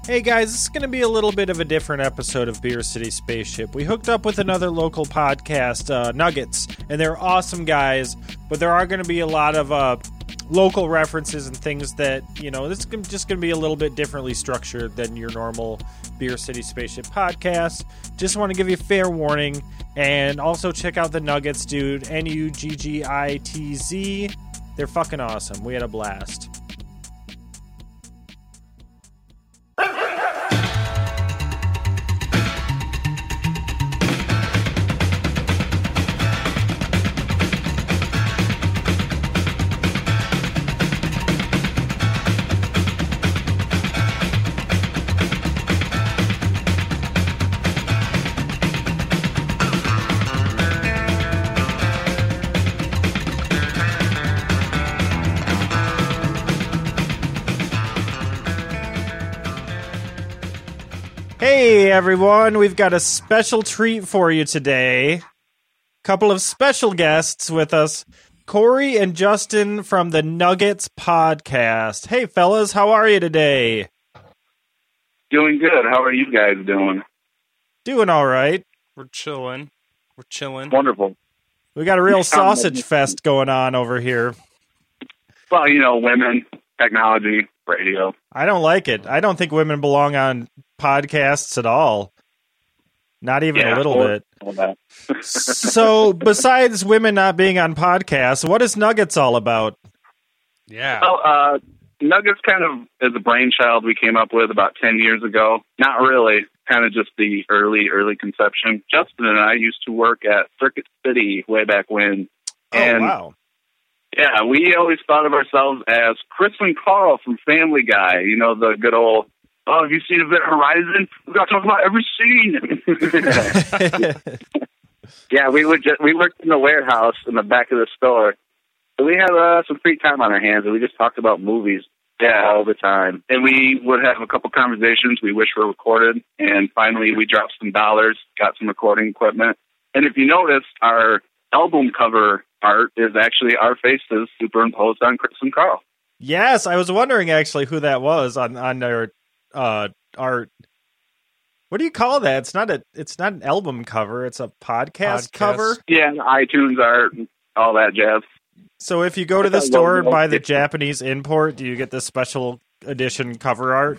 Hey guys, this is going to be a little bit of a different episode of Beer City Spaceship. We hooked up with another local podcast, Nuggets, and they're awesome guys, but there are going to be a lot of local references and things that, you know, this is just going to be a little bit differently structured than your normal Beer City Spaceship podcast. Just want to give you a fair warning, and also check out the Nuggets, dude, Nuggitz. They're fucking awesome. We had a blast. Hey everyone, we've got a special treat for you today. Couple of special guests with us, Corey and Justin from the Nuggets podcast. Hey fellas, how are you today? Doing good. How are you guys doing? Doing all right. We're chilling. Wonderful. We got a real sausage fest going on over here. Well, you know, women, technology, radio. I don't like it. I don't think women belong on podcasts at all. Not even a little bit. So, besides women not being on podcasts, what is Nuggets all about? Yeah. Well, Nuggets kind of is a brainchild we came up with about 10 years ago. Not really. Kind of just the early conception. Justin and I used to work at Circuit City way back when. Oh, wow. Yeah, we always thought of ourselves as Chris and Carl from Family Guy. You know, the good old, oh, have you seen Event Horizon? We've got to talk about every scene. Yeah, we worked in the warehouse in the back of the store. So we had some free time on our hands, and we just talked about movies all the time. And we would have a couple conversations we wish were recorded, and finally we dropped some dollars, got some recording equipment. And if you notice, our album cover art is actually our faces superimposed on Chris and Carl. Yes, I was wondering actually who that was on their art. What do you call that? It's not an album cover, it's a podcast cover. Yeah, iTunes art and all that jazz. So if you go to the store and buy the Japanese import, do you get the special edition cover art?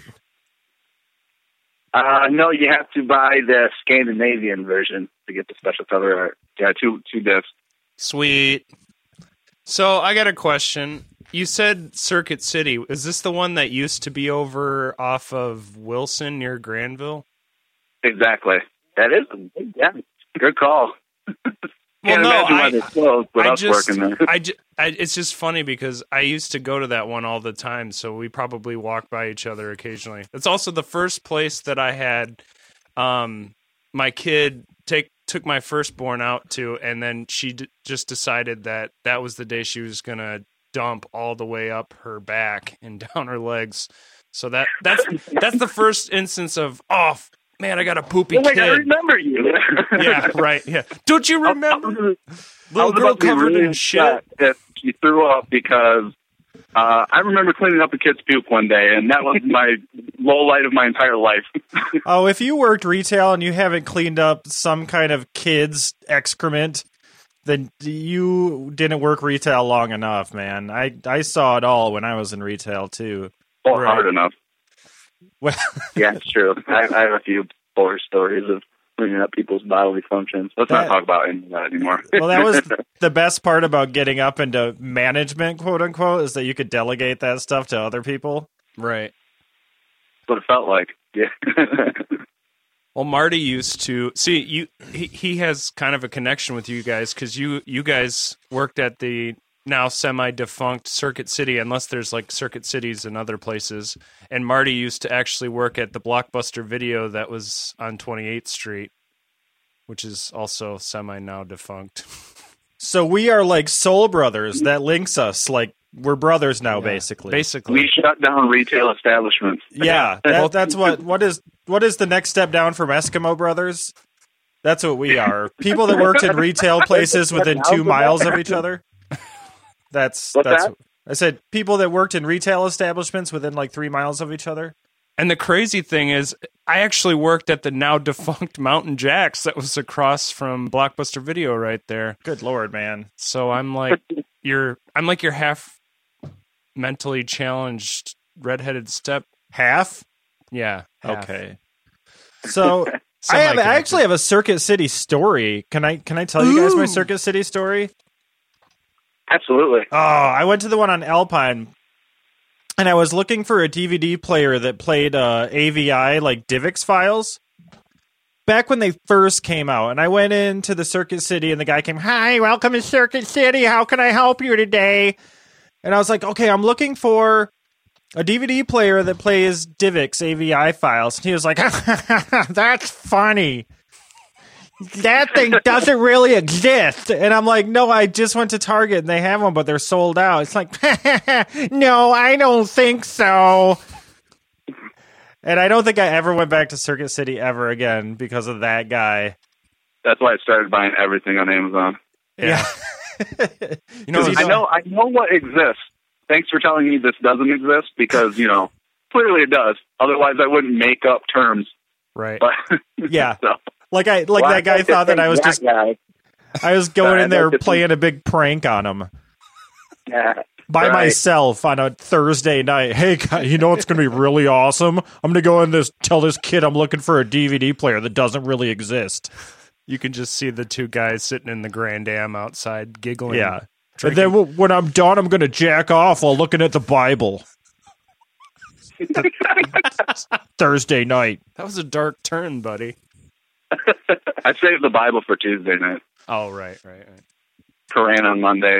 No, you have to buy the Scandinavian version to get the special cover art. Yeah, two discs. Sweet. So I got a question. You said Circuit City. Is this the one that used to be over off of Wilson near Granville? Exactly. That is, yeah, good call. Well, no, working there. It's just funny because I used to go to that one all the time, so we probably walk by each other occasionally. It's also the first place that I had my kid took my firstborn out to, and then she just decided that was the day she was going to dump all the way up her back and down her legs. So that's the first instance of, oh, man, I got a poopy kid. I remember you. Yeah, right. Yeah. Don't you remember? Little girl covered in shit. If she threw up because I remember cleaning up a kid's puke one day, and that was my low light of my entire life. Oh, if you worked retail and you haven't cleaned up some kind of kid's excrement, then you didn't work retail long enough, man. I saw it all when I was in retail, too. Or hard enough. Well, yeah, it's true. I have a few horror stories of cleaning up people's bodily functions. Let's not talk about any of that anymore. Well, that was the best part about getting up into management, quote unquote, is that you could delegate that stuff to other people. Right. That's what it felt like. Yeah. Well, Marty used to see he has kind of a connection with you guys because you guys worked at the now semi-defunct Circuit City, unless there's like Circuit Cities in other places. And Marty used to actually work at the Blockbuster Video that was on 28th Street, which is also semi-now defunct. So we are like soul brothers. That links us. Like we're brothers now, basically. We shut down retail establishments. Yeah, that's what is the next step down from Eskimo Brothers? That's what we are. People that worked in retail places within 2 miles of each other. That's that? I said people that worked in retail establishments within like 3 miles of each other. And the crazy thing is, I actually worked at the now defunct Mountain Jacks that was across from Blockbuster Video right there. Good Lord, man. So I'm like your half mentally challenged redheaded step. Half? Yeah. Half. Okay. So I actually have a Circuit City story. Can I tell you guys my Circuit City story? Absolutely. Oh, I went to the one on Alpine, and I was looking for a DVD player that played AVI, like DivX files, back when they first came out. And I went into the Circuit City, and the guy came, "Hi, welcome to Circuit City. How can I help you today?" And I was like, okay, I'm looking for a DVD player that plays DivX AVI files. And he was like, "That's funny. That thing doesn't really exist." And I'm like, "No, I just went to Target and they have them, but they're sold out." It's like, "No, I don't think so." And I don't think I ever went back to Circuit City ever again because of that guy. That's why I started buying everything on Amazon. Yeah. I know what exists. Thanks for telling me this doesn't exist, because, clearly it does. Otherwise, I wouldn't make up terms. Right. But, yeah. So. That guy thought that I was just... I was going in there playing a big prank on him. Yeah. By myself on a Thursday night. "Hey, guy, you know what's going to be really awesome? I'm going to go in tell this kid I'm looking for a DVD player that doesn't really exist." You can just see the two guys sitting in the Grand Am outside giggling. Yeah. Drinking. And then when I'm done, I'm going to jack off while looking at the Bible. Thursday night. That was a dark turn, buddy. I saved the Bible for Tuesday night. Oh, right. Koran on Monday.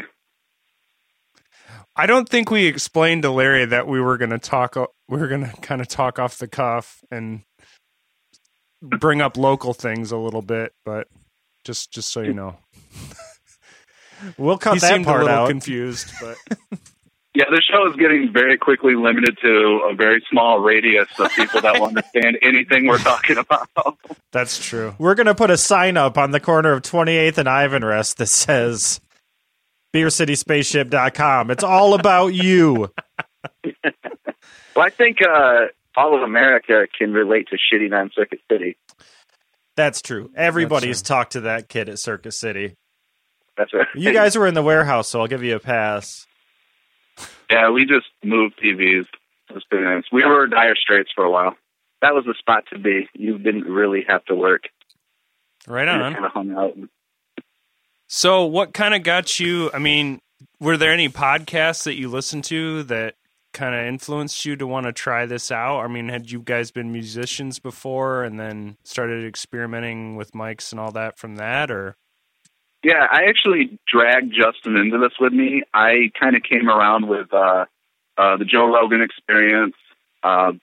I don't think we explained to Larry that we were going to kind of talk off the cuff and bring up local things a little bit, but just so you know. We'll cut he that seemed part a little out. confused, but yeah, the show is getting very quickly limited to a very small radius of people that will understand anything we're talking about. That's true. We're going to put a sign up on the corner of 28th and Ivanrest that says BeerCitySpaceship.com. It's all about you. Well, I think all of America can relate to shitting on Circuit City. That's true. Everybody's talked to that kid at Circuit City. That's right. You guys were in the warehouse, so I'll give you a pass. Yeah, we just moved TVs. It was pretty nice. We were Dire Straits for a while. That was the spot to be. You didn't really have to work. Right You on. just kind of hung out. So what kind of got you, were there any podcasts that you listened to that kind of influenced you to want to try this out? Had you guys been musicians before and then started experimenting with mics and all that from that, or? Yeah, I actually dragged Justin into this with me. I kind of came around with the Joe Rogan Experience. Cool.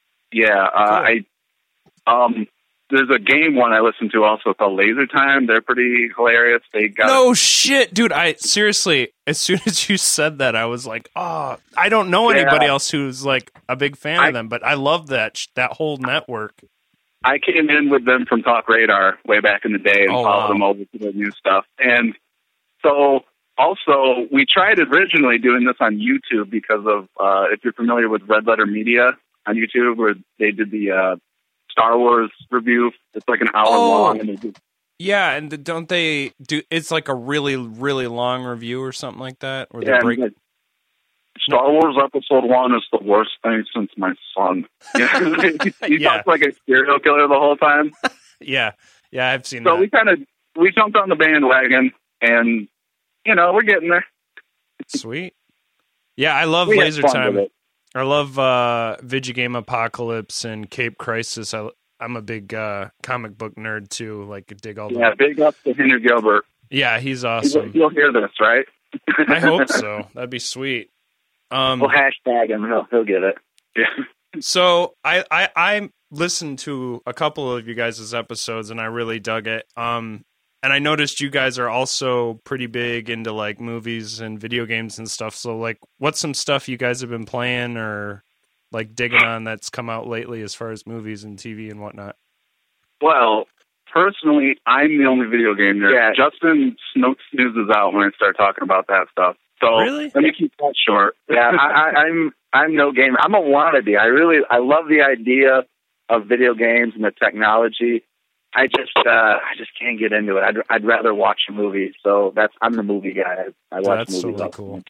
There's a game one I listen to also called Laser Time. They're pretty hilarious. They got no shit, dude. I seriously, as soon as you said that, I was like, oh, I don't know anybody else who's like a big fan of them, but I love that whole network. I came in with them from Talk Radar way back in the day and followed them over to their new stuff. And so also we tried originally doing this on YouTube because of, if you're familiar with Red Letter Media on YouTube, where they did the Star Wars review. It's like an hour long. And they do. Yeah, and don't they do, it's like a really, really long review or something like that? Or Yeah, like, Star Wars Episode 1 is the worst thing since my son. He talks like a serial killer the whole time. Yeah, I've seen that. So we jumped on the bandwagon, and, we're getting there. Sweet. Yeah, I love Laser Time. I love Vigigame Apocalypse and Cape Crisis. I'm a big comic book nerd, too. Like, dig all the... Yeah, big up to Henry Gilbert. Yeah, he's awesome. You'll hear this, right? I hope so. That'd be sweet. We'll hashtag him. He'll get it. Yeah. So I listened to a couple of you guys' episodes, and I really dug it. And I noticed you guys are also pretty big into like movies and video games and stuff. So like, what's some stuff you guys have been playing or like digging on that's come out lately as far as movies and TV and whatnot? Well, personally, I'm the only video game nerd. Yeah, Justin snoozes out when I start talking about that stuff. So Really? let me keep that short. Yeah, I'm no gamer. I'm a wannabe. I love the idea of video games and the technology. I just can't get into it. I'd rather watch a movie. So I'm the movie guy. I watch That's movies. totally cool.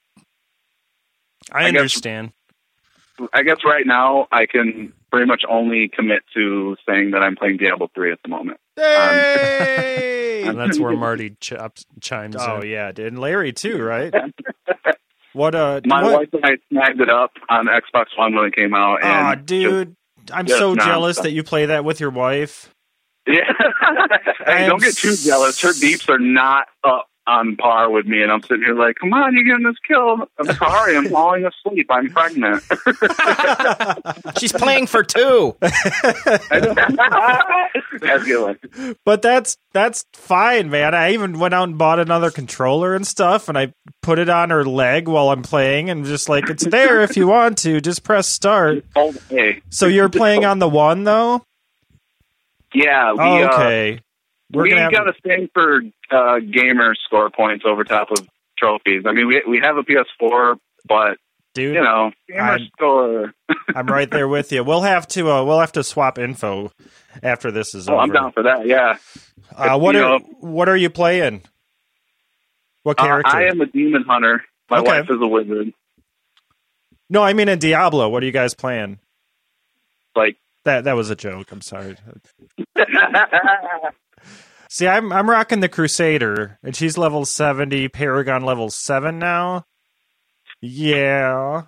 I understand. I guess right now I can pretty much only commit to saying that I'm playing Diablo 3 at the moment. Hey! And that's where Marty chimes Oh in. yeah, and Larry too, right? What My wife and I snagged it up on Xbox One when it came out. Aw, And dude, I'm just so nonstop. jealous that you play that with your wife. Yeah. Hey, don't get too jealous. Her beeps are not up on par with me, and I'm sitting here like, come on, you're getting this kill. I'm sorry, I'm falling asleep. I'm pregnant. She's playing for two. That's a good one. But that's fine, man. I even went out and bought another controller and stuff, and I put it on her leg while I'm playing, and just like, it's there if you want to. Just press start. Hey. So you're playing on the one, though? Yeah. Okay. We got a thing for gamer score points over top of trophies. I mean, we have a PS4, but dude, gamer score. I'm right there with you. We'll have to swap info after this is over. I'm down for that. Yeah. What are you playing? What character? I am a demon hunter. My Okay. wife is a wizard. No, I mean in Diablo. What are you guys playing? Like that was a joke. I'm sorry. See, I'm rocking the Crusader, and she's level 70, Paragon level 7 now. Yeah.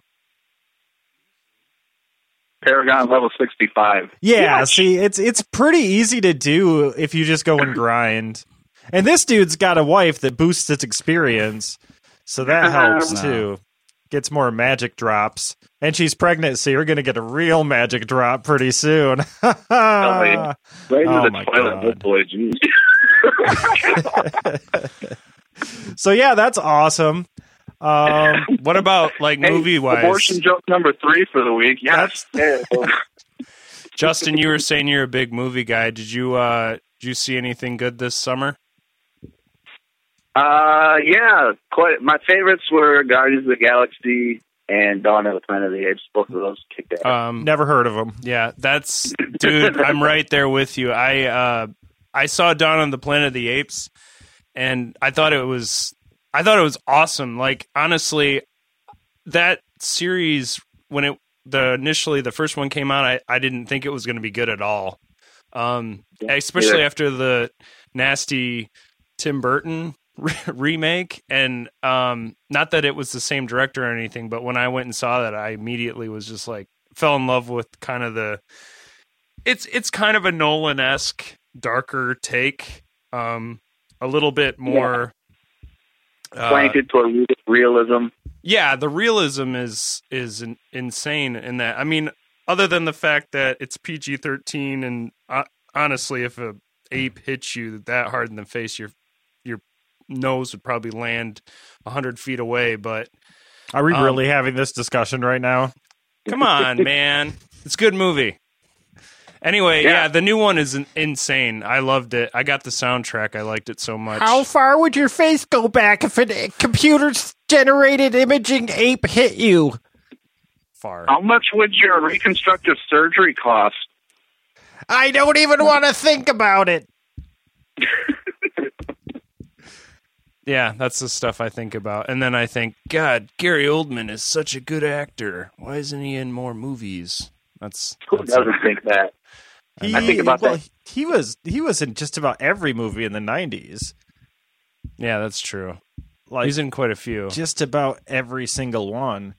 Paragon level 65. Yeah, see, it's pretty easy to do if you just go and grind. And this dude's got a wife that boosts its experience, so that helps too. Gets more magic drops. And she's pregnant, so you're going to get a real magic drop pretty soon. Right into the my toilet, God. boy. Geez. So yeah, that's awesome. What about like movie wise? Abortion joke number 3 for the week. Yes. Justin, you were saying you're a big movie guy. Did you see anything good this summer? Yeah, quite. My favorites were Guardians of the Galaxy and Dawn of the Planet of the Apes. Both of those kicked ass. Never heard of them. Yeah, dude, I'm right there with you. I saw Dawn of the Planet of the Apes, and I thought it was awesome. Like, honestly, that series, when initially the first one came out, I didn't think it was going to be good at all. Especially after the nasty Tim Burton remake, and not that it was the same director or anything, but when I went and saw that, I immediately was just like fell in love with kind of it's kind of a Nolan-esque darker take, a little bit more slanted toward realism. Yeah, the realism is insane in that. I mean, other than the fact that it's PG-13, and honestly, if a ape hits you that hard in the face, your nose would probably land 100 feet away. But are we really having this discussion right now? Come on, man. It's a good movie. Anyway, yeah, the new one is insane. I loved it. I got the soundtrack. I liked it so much. How far would your face go back if a computer-generated imaging ape hit you? Far. How much would your reconstructive surgery cost? I don't even want to think about it. Yeah, that's the stuff I think about. And then I think, God, Gary Oldman is such a good actor. Why isn't he in more movies? Who doesn't think that? I think about that. He was in just about every movie in the 90s. Yeah, that's true. Like, he's in quite a few. Just about every single one.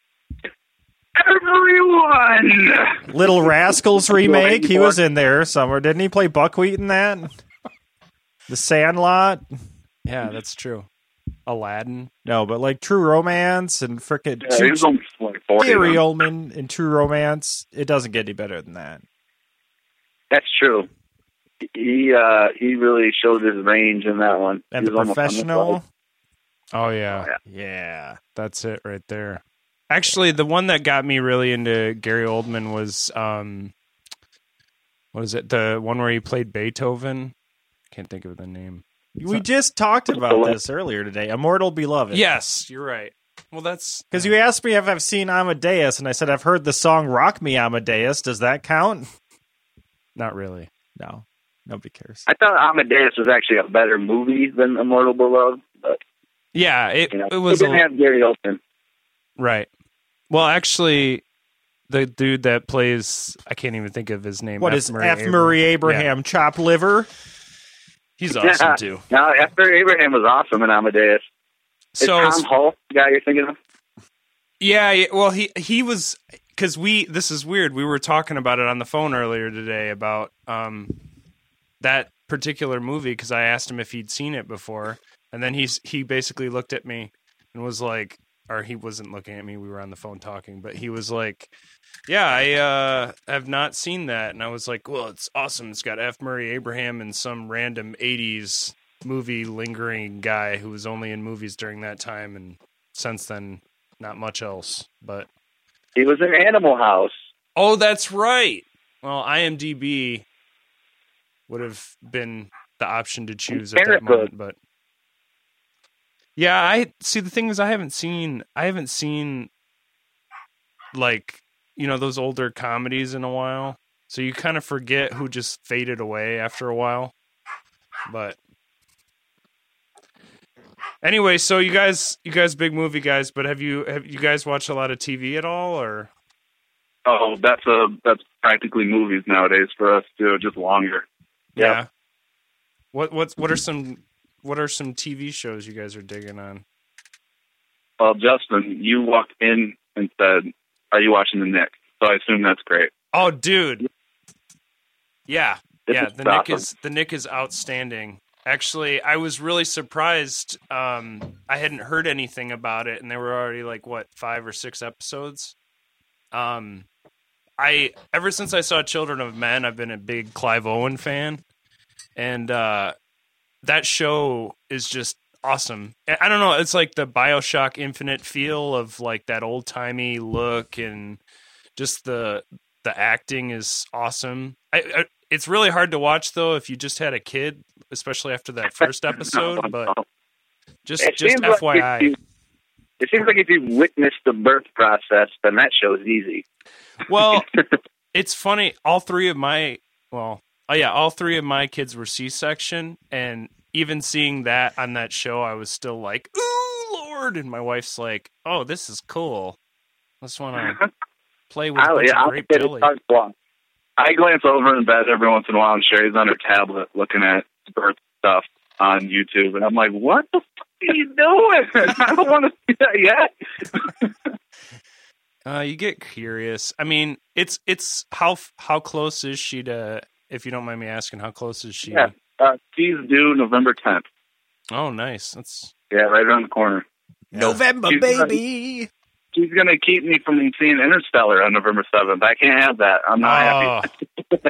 Everyone! Little Rascals remake, he was in there somewhere. Didn't he play Buckwheat in that? The Sandlot? Yeah, that's true. Aladdin. No, but like True Romance and frickin' he was only like 40. Gary Oldman in True Romance. It doesn't get any better than that. That's true. He really showed his range in that one. And The Professional. Oh, yeah. Yeah. That's it right there. Actually, the one that got me really into Gary Oldman was, what is it? The one where he played Beethoven? Can't think of the name. We just talked about this earlier today. Immortal Beloved. Yes, you're right. Well, that's because you asked me if I've seen Amadeus, and I said I've heard the song "Rock Me Amadeus." Does that count? not really. No, nobody cares. I thought Amadeus was actually a better movie than Immortal Beloved, but Yeah, it was it didn't have Gary Oldman. right. Well, actually, the dude that plays, I can't even think of his name. What is F. Murray Abraham? Yeah. Chopped liver. He's awesome too. No, after Abraham was awesome in Amadeus. Is Tom Hull the guy you're thinking of? Yeah. Well, he was, because this is weird. We were talking about it on the phone earlier today about that particular movie because I asked him if he'd seen it before, and then he basically looked at me and was like, or he wasn't looking at me. We were on the phone talking, but he was like, "Yeah, I have not seen that." And I was like, "Well, it's awesome. It's got F. Murray Abraham and some random '80s movie lingering guy who was only in movies during that time, and since then, not much else." But he was in Animal House. Oh, that's right. Well, IMDb would have been the option to choose at that moment, but yeah, I see. The thing is, I haven't seen like, those older comedies in a while, so you kind of forget who just faded away after a while. But anyway, so you guys big movie guys, but have you guys watched a lot of TV at all, or? Oh, that's practically movies nowadays for us too, just longer. Yeah. What are some TV shows you guys are digging on? Well, Justin, you walked in and said, "Are you watching The Nick?" So I assume that's great. Oh, dude. Yeah. Yeah, The Nick is outstanding. Actually, I was really surprised. I hadn't heard anything about it, and there were already 5 or 6 episodes. Ever since I saw Children of Men, I've been a big Clive Owen fan, and that show is just awesome. I don't know, it's like the BioShock Infinite feel of that old timey look, and just the acting is awesome. It's really hard to watch though if you just had a kid, especially after that first episode. But just FYI, it seems like if you witnessed the birth process, then that show is easy. Well, it's funny. All three of my kids were C-section, and even seeing that on that show, I was still like, "Ooh, Lord!" And my wife's like, "Oh, this is cool. I just want to play with grape jelly." I glance over in bed every once in a while, and Sherry's on her tablet looking at birth stuff on YouTube, and I'm like, "What the fuck are you doing? I don't want to see that yet." You get curious. I mean, it's how close is she to? If you don't mind me asking, how close is she? Yeah, she's due November 10th. Oh, nice. That's right around the corner. Yeah. November, baby. She's going to keep me from seeing Interstellar on November 7th. I can't have that. I'm not happy.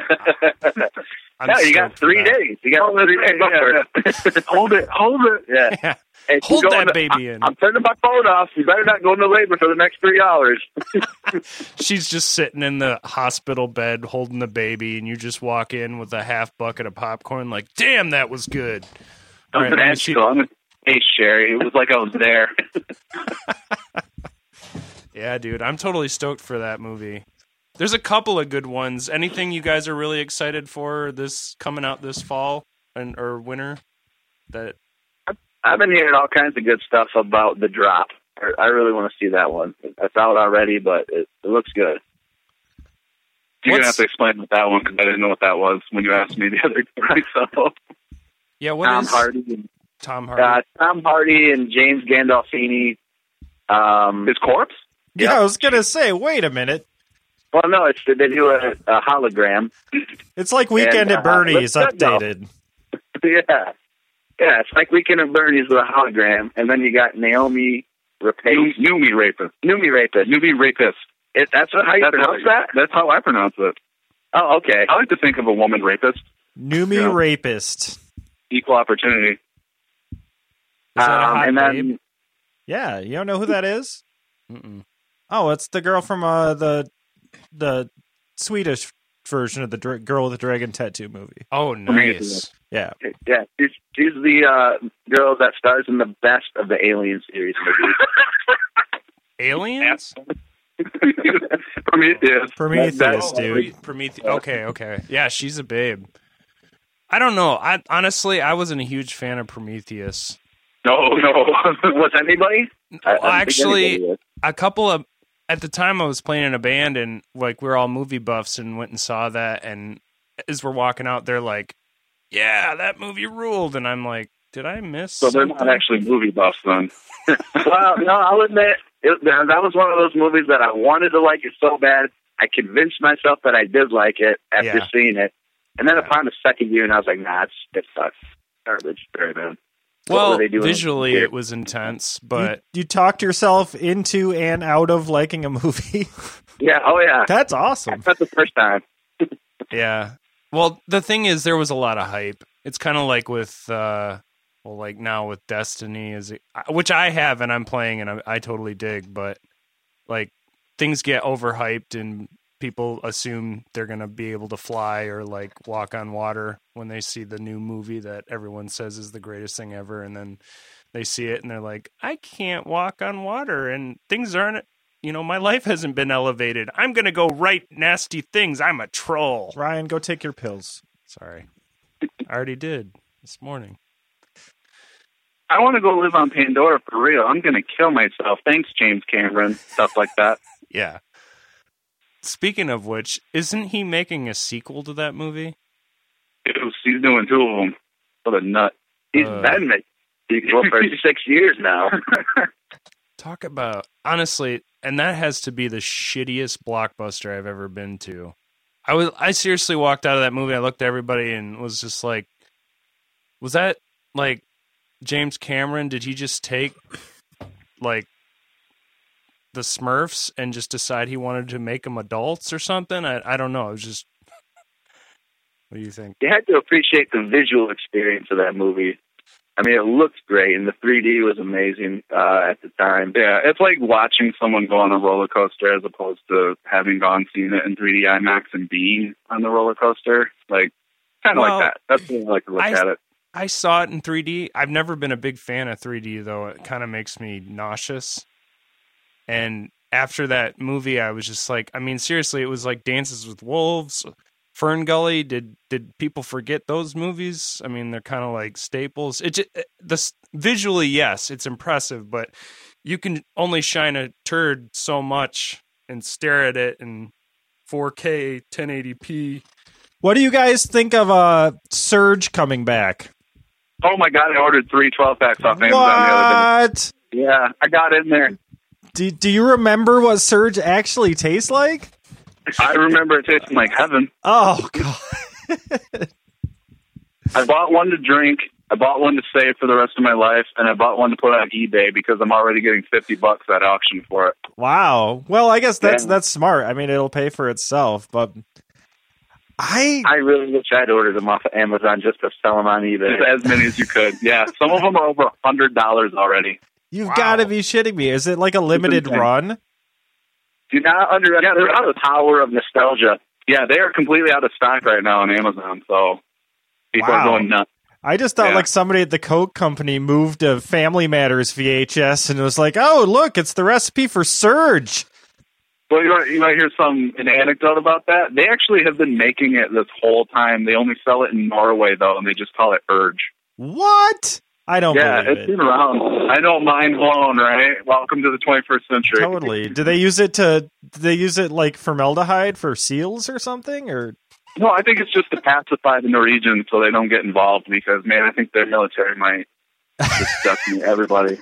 You got 3 days. You got 3 days. Yeah. Hold it. Yeah. Hey, hold that baby in. I'm turning my phone off. You better not go into labor for the next 3 hours. She's just sitting in the hospital bed holding the baby, and you just walk in with a half bucket of popcorn like, "Damn, that was good." All right, hey, Sherry, it was like I was there. Yeah, dude, I'm totally stoked for that movie. There's a couple of good ones. Anything you guys are really excited for this coming out this fall or winter? That I've been hearing all kinds of good stuff about The Drop. I really want to see that one. It's out already, but it looks good. You're going to have to explain what that one, because I didn't know what that was when you asked me the other day. So. Yeah, Tom Hardy and James Gandolfini. His corpse? Yeah, I was going to say, wait a minute. Well, no, they do a hologram. It's like Weekend at Bernie's updated. Yeah, it's like Weekend at Bernie's with a hologram, and then you got Naomi Rapace. Numi Rapist. That's how you pronounce that? That's how I pronounce it. Oh, okay. I like to think of a woman rapist. Numi Rapist. Equal opportunity. Is that a hot and babe? then, yeah, you don't know who that is? Mm-mm. Oh, it's the girl from the Swedish version of the Girl with the Dragon Tattoo movie. Oh, nice. Yeah. Yeah, she's the girl that stars in the best of the Alien series movies. Aliens? Prometheus, dude. Prometheus. Okay. Yeah, she's a babe. I don't know. I wasn't a huge fan of Prometheus. No. Was anybody? Actually, a couple of at the time I was playing in a band and like we're all movie buffs and went and saw that, and as we're walking out, they're like, "Yeah, that movie ruled," and I'm like, "Did I miss?" So they're something? not actually movie buffs then. Well, no, I'll admit that was one of those movies that I wanted to like it so bad. I convinced myself that I did like it after seeing it, and then upon the second viewing, I was like, "Nah, it sucks, garbage, very bad." Well, visually it was intense, but you talked yourself into and out of liking a movie. Yeah, oh yeah, that's awesome. That's the first time. Yeah. Well, the thing is, there was a lot of hype. It's kind of like with, like now with Destiny, which I have and I'm playing and I totally dig, but like things get overhyped and people assume they're going to be able to fly or like walk on water when they see the new movie that everyone says is the greatest thing ever. And then they see it and they're like, I can't walk on water and things aren't, my life hasn't been elevated. I'm going to go write nasty things. I'm a troll. Ryan, go take your pills. Sorry. I already did this morning. I want to go live on Pandora for real. I'm going to kill myself. Thanks, James Cameron. Stuff like that. Yeah. Speaking of which, isn't he making a sequel to that movie? He's doing two of them. What a nut. He's been making a sequel for 6 years now. Talk about, honestly, and that has to be the shittiest blockbuster I've ever been to. I seriously walked out of that movie, I looked at everybody and was just like, was that like James Cameron? Did he just take like the Smurfs and just decide he wanted to make them adults or something? I don't know. It was just, what do you think? You had to appreciate the visual experience of that movie. I mean, it looked great, and the 3D was amazing at the time. Yeah, it's like watching someone go on a roller coaster as opposed to having seen it in 3D IMAX and being on the roller coaster. Like, kind of like that. That's the way I like to look at it. I saw it in 3D. I've never been a big fan of 3D, though. It kind of makes me nauseous. And after that movie, I was just like, I mean, seriously, it was like Dances with Wolves, Fern Gully. Did people forget those movies? I mean, they're kind of like staples. Visually, yes, it's impressive, but you can only shine a turd so much and stare at it in 4K 1080p. What do you guys think of Surge coming back? Oh my God, I ordered 3 12-packs off Amazon the other day. Yeah, I got in there. Do you remember what Surge actually tastes like? I remember it tasting like heaven. Oh, God. I bought one to drink, I bought one to save for the rest of my life, and I bought one to put on eBay because I'm already getting $50 at auction for it. Wow. Well, I guess that's smart. I mean, it'll pay for itself, but I really wish I'd ordered them off of Amazon just to sell them on eBay. Just as many as you could. Yeah, some of them are over $100 already. You've got to be shitting me. Is it like a limited run? Do not underestimate the power of nostalgia. Yeah, they are completely out of stock right now on Amazon, so people are going nuts. I just thought like somebody at the Coke company moved a Family Matters VHS and was like, oh, look, it's the recipe for Surge. Well, you might hear an anecdote about that. They actually have been making it this whole time. They only sell it in Norway, though, and they just call it Urge. What? I don't believe it. Yeah, it's been around. I don't mind blown, right? Welcome to the 21st century. Totally. Do they use it like formaldehyde for seals or something? Or no, I think it's just to pacify the Norwegians so they don't get involved because, man, I think their military might just decimate everybody.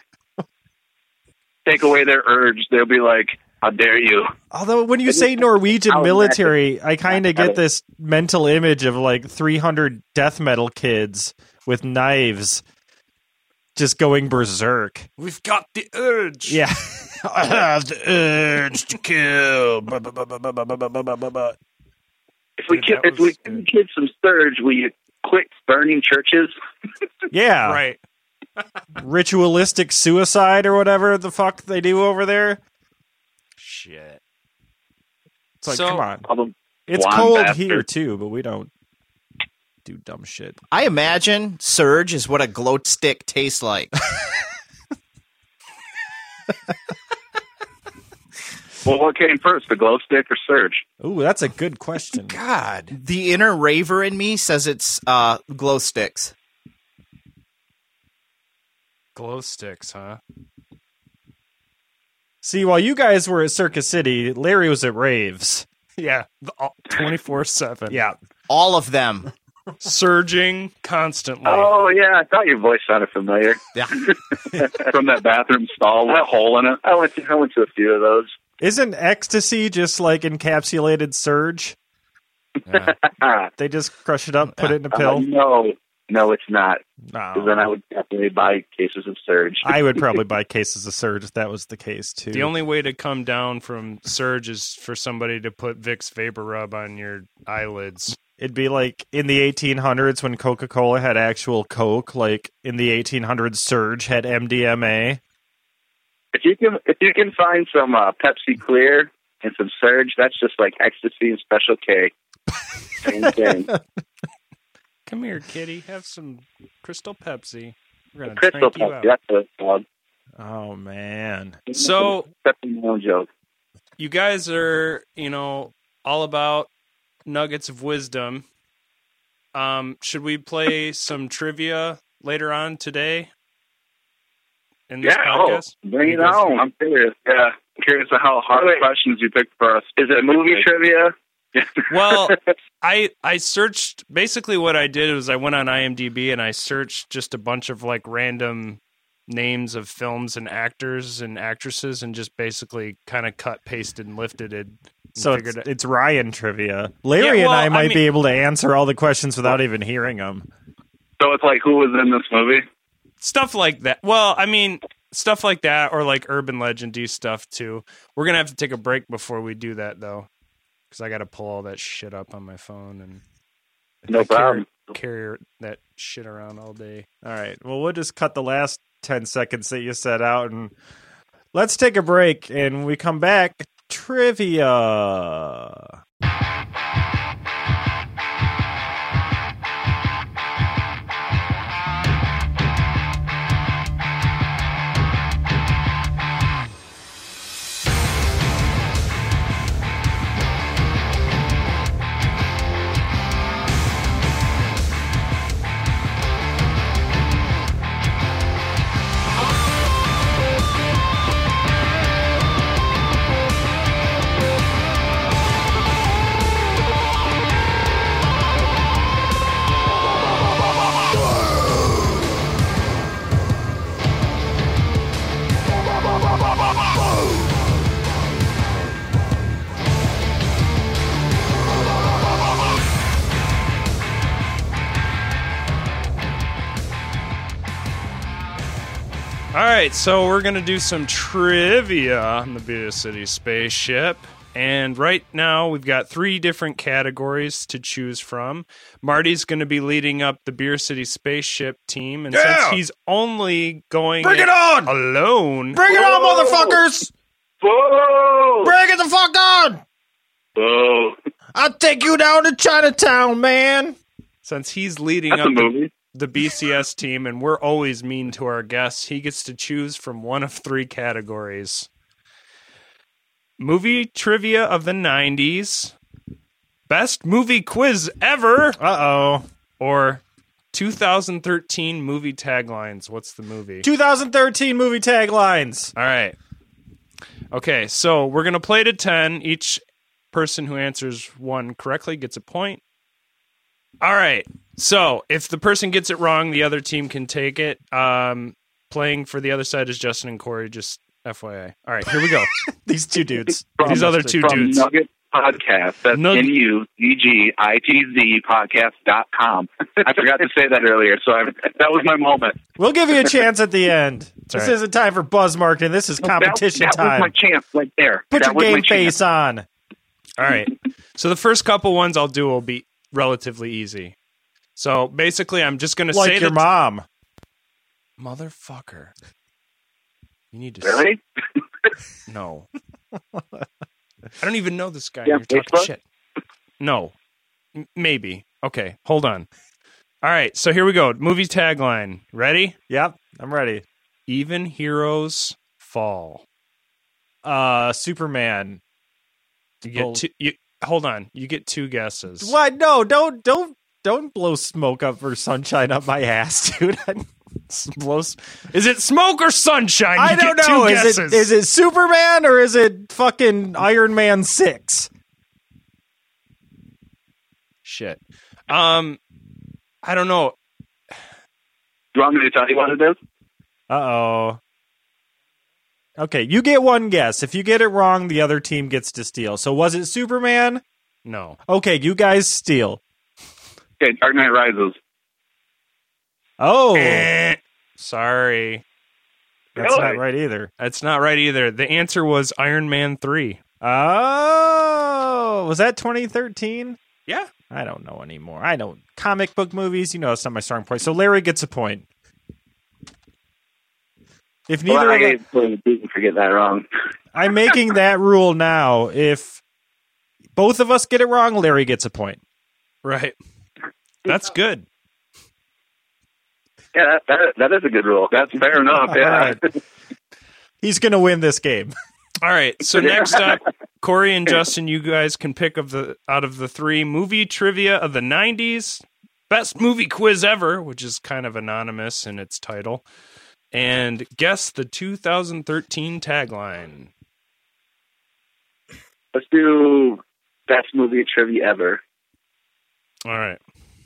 Take away their urge. They'll be like, how dare you? Although when you say Norwegian military, I kind of get this mental image of like 300 death metal kids with knives just going berserk. We've got the urge. Yeah. I have the urge to kill. If we give kids some Surge, will you quit burning churches? Yeah. Right. Ritualistic suicide or whatever the fuck they do over there. Shit. It's like, come on. It's Blonde cold bastard. here too, but we don't do dumb shit. I imagine Surge is what a glow stick tastes like. Well, what came first, the glow stick or Surge? Ooh, that's a good question. God. The inner raver in me says it's glow sticks. Glow sticks, huh? See, while you guys were at Circus City, Larry was at raves. Yeah, 24/7. Yeah. All of them. Surging constantly. Oh, yeah, I thought your voice sounded familiar. Yeah. From that bathroom stall with a hole in it. I went to a few of those. Isn't ecstasy just like encapsulated Surge? They just crush it up, put it in a pill? No, it's not. No. Because then I would definitely buy cases of Surge. I would probably buy cases of Surge if that was the case, too. The only way to come down from Surge is for somebody to put Vicks Vapor Rub on your eyelids. It'd be like in the 1800s when Coca-Cola had actual Coke, like in the 1800s Surge had MDMA. If you can find some Pepsi Clear and some Surge, that's just like ecstasy and Special K. Same thing. Come here, kitty. Have some Crystal Pepsi. We're gonna Crystal crank you Pepsi, out. that's what it's called. Oh, man. So That's my own joke. you guys are, all about nuggets of wisdom. Should we play some trivia later on today? In this podcast? Bring You it guys- on. I'm curious. Yeah, I'm curious of how hard questions you picked for us. Is it movie trivia? Well, I searched. Basically, what I did was I went on IMDb and I searched just a bunch of like random names of films and actors and actresses, and just basically kind of cut, pasted, and lifted it. So figured it's Ryan trivia. Larry Yeah, well, and I might I be able to answer all the questions without even hearing them. So it's like who was in this movie? stuff like that. Well, I mean, stuff like that, or like urban legendy stuff too. We're gonna have to take a break before we do that, though, because I got to pull all that shit up on my phone and No problem. carry that shit around all day. All right. Well, we'll just cut the last 10 seconds that you set out and let's take a break. And when we come back, trivia. All right, so we're going to do some trivia on the Beer City spaceship. And right now, we've got 3 different categories to choose from. Marty's going to be leading up the Beer City spaceship team. And since he's only going Bring it on! alone, Bring it on, motherfuckers! Whoa! Bring it the fuck on! Whoa! I'll take you down to Chinatown, man. since he's leading That's up a movie. the BCS team, and we're always mean to our guests, he gets to choose from one of 3 categories. Movie trivia of the 90s, best movie quiz ever, Uh-oh. or 2013 movie taglines. What's the movie? 2013 movie taglines. All right. Okay, so we're going to play to 10. Each person who answers one correctly gets a point. All right. So if the person gets it wrong, the other team can take it. Playing for the other side is Justin and Corey, just FYI. All right, here we go. These 2 dudes. These other 2 From dudes. Nugget Podcast. That's NUGGITZ podcast.com. I forgot to say that earlier, so that was my moment. We'll give you a chance at the end. This right. isn't time for buzz marketing. This is competition that time. was my chance right there. Put that your was my game face chance. on. All right. So the first couple ones I'll do will be relatively easy. So basically, I'm just going to Like say your the mom. motherfucker. You need to Really? No. I don't even know this guy. Yeah, and you're talking Facebook? shit. No. Maybe. Okay, hold on. All right, so here we go. Movie tagline. Ready? Yep, I'm ready. Even heroes fall. Superman. You get hold on. You get 2 guesses. What? No, don't blow smoke up or sunshine up my ass, dude. Is it smoke or sunshine? I don't know. Is it Superman or is it fucking Iron Man 6? Shit. I don't know. Do you want me to tell you what it is? Uh-oh. Okay, you get 1 guess. If you get it wrong, the other team gets to steal. So was it Superman? No. Okay, you guys steal. Okay, Dark Knight Rises. Oh. Sorry. That's not right either. That's not right either. The answer was Iron Man 3. Oh. Was that 2013? Yeah. I don't know anymore. I don't. Comic book movies, it's not my strong point. So Larry gets a point. If neither I didn't forget that wrong. I'm making that rule now. If both of us get it wrong, Larry gets a point. Right. That's good. Yeah, that is a good rule. That's fair enough. Yeah. Right. He's going to win this game. All right. So next up, Corey and Justin, you guys can pick out of the 3 movie trivia of the 90s, best movie quiz ever, which is kind of anonymous in its title, and guess the 2013 tagline. Let's do best movie trivia ever. All right.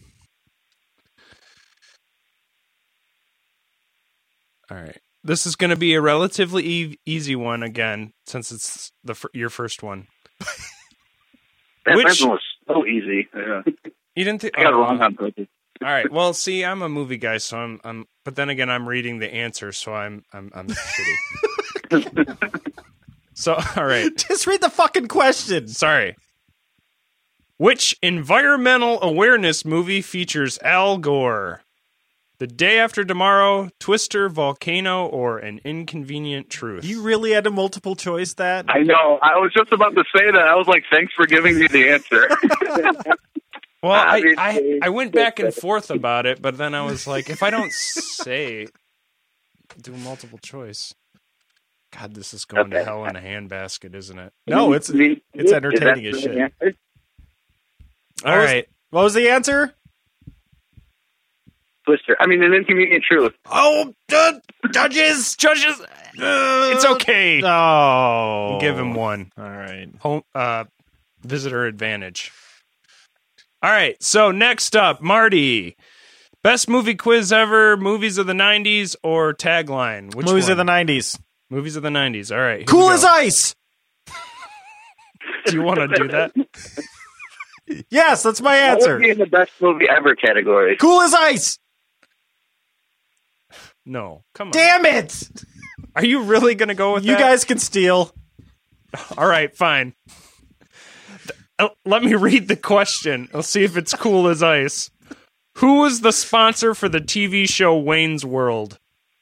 All right. This is going to be a relatively easy one again, since it's your first one. That first one was so easy. Yeah. You didn't think? I got it wrong on purpose. All right. Well, see, I'm a movie guy, so I'm. But then again, I'm reading the answer, so I'm shitty. So, all right. Just read the fucking question. Sorry. Which environmental awareness movie features Al Gore? The Day After Tomorrow, Twister, Volcano, or An Inconvenient Truth? You really had a multiple choice that? I know. I was just about to say that. I was like, thanks for giving me the answer. Well, I went back and forth about it, but then I was like, if I don't do multiple choice. God, this is going to hell in a handbasket, isn't it? No, it's entertaining as shit. All right. What was the answer? Twister. I mean, An Inconvenient Truth. Oh, judges. It's okay. Oh, Give him 1. All right. Home visitor advantage. All right. So next up, Marty. Best movie quiz ever, movies of the 90s or tagline? Which movies one? of the 90s. Movies of the 90s. All right. Cool as ice. Do you want to do that? Yes, that's my That answer. would be in the best movie ever category. Cool as ice. No. Come on. Damn it. Are you really going to go with You that? guys can steal. All right, fine. Let me read the question. I'll see if it's cool as ice. Who was the sponsor for the TV show Wayne's World?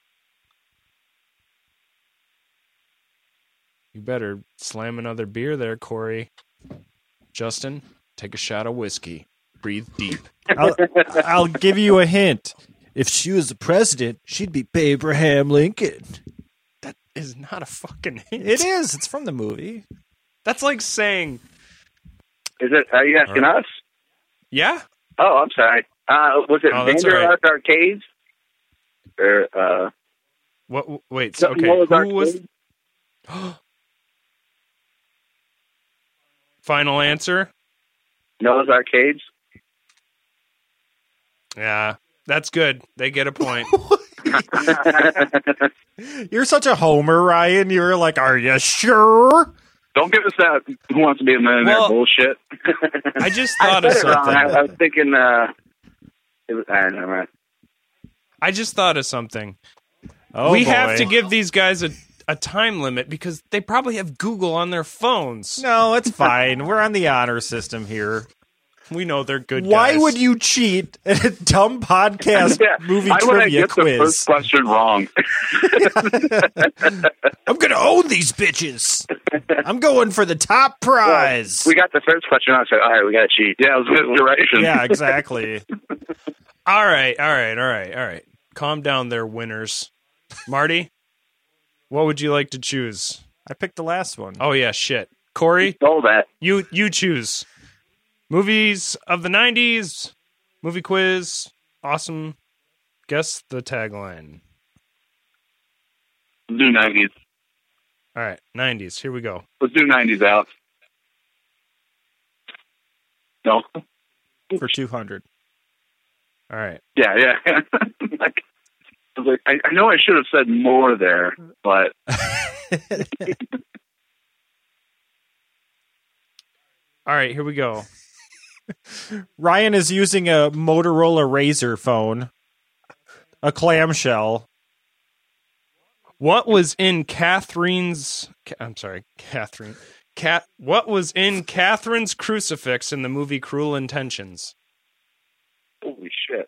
You better slam another beer there, Corey. Justin, take a shot of whiskey. Breathe deep. I'll give you a hint. If she was the president, she'd be Abraham Lincoln. That is not a fucking hint. It is. It's from the movie. That's like saying... Are you asking us? Yeah? Oh, I'm sorry. Was it that's all right. Vanderlust Arcades? Or, What? Wait, something okay. Noah's Who was... Arcade? Final answer? Noah's Arcades? Yeah, that's good. They get a point. You're such a homer, Ryan. You were like, are you sure? Don't give us that Who Wants to Be a Millionaire bullshit. I just thought of something. I was thinking, it was, I don't know, right? I just thought of something. Oh, we boy. have to give these guys a time limit because they probably have Google on their phones. No, it's fine. We're on the honor system here. We know they're good Why guys. would you cheat at a dumb podcast movie I want to trivia get quiz? the first question wrong. I'm going to own these bitches. I'm going for the top prize. We got the first question. I said, all right, we got to cheat. Yeah, it was good direction. Yeah, exactly. All right. Calm down there, winners. Marty, what would you like to choose? I picked the last one. Oh, yeah, shit. Corey, Stole that. you choose. Movies of the 90s, movie quiz, awesome. Guess the tagline. Let's do 90s. All right, 90s. Here we go. Let's do 90s, Alex. No? For 200. All right. Yeah. I know I should have said more there, but All right, here we go. Ryan is using a Motorola Razr phone, a clamshell. What was in what was in Catherine's crucifix in the movie Cruel Intentions? holy shit.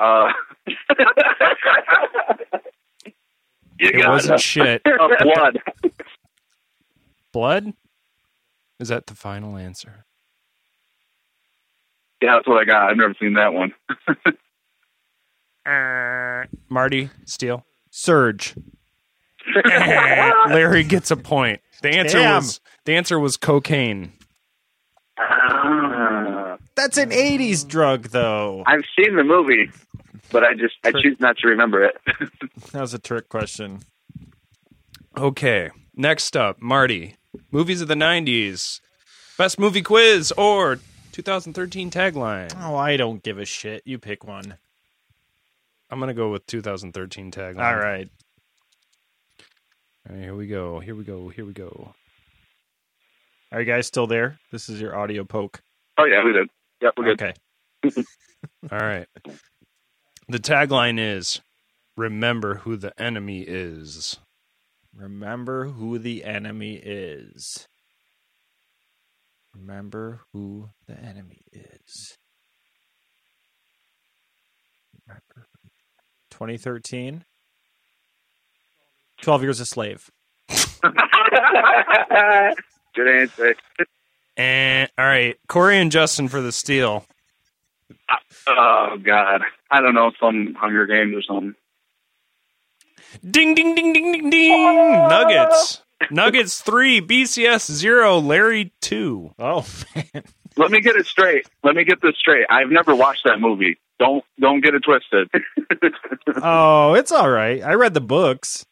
You It got wasn't shit. blood. Blood? Is that the final answer? Yeah, that's what I got. I've never seen that one. Marty, Steele. Surge. Larry gets a point. The answer was cocaine. That's an 80s drug, though. I've seen the movie, but I choose not to remember it. That was a trick question. Okay, next up, Marty. Movies of the 90s. Best movie quiz or 2013 tagline. Oh, I don't give a shit. You pick one. I'm going to go with 2013 tagline. All right. All right, here we go. Are you guys still there? This is your audio poke. Oh, yeah, we did. Yep, we're good. Okay. All right. The tagline is, remember who the enemy is. Remember who the enemy is. Remember who the enemy is. Remember. 2013. 12 Years a Slave. Good answer. And all right, Corey and Justin for the steal. Oh, God. I don't know, some Hunger Games or something. Ding, ding, ding, ding, ding, ding. Nuggets. Nuggets 3, BCS 0, Larry 2. Oh, man. Let me get it straight. Let me get this straight. I've never watched that movie. Don't get it twisted. Oh, it's all right. I read the books.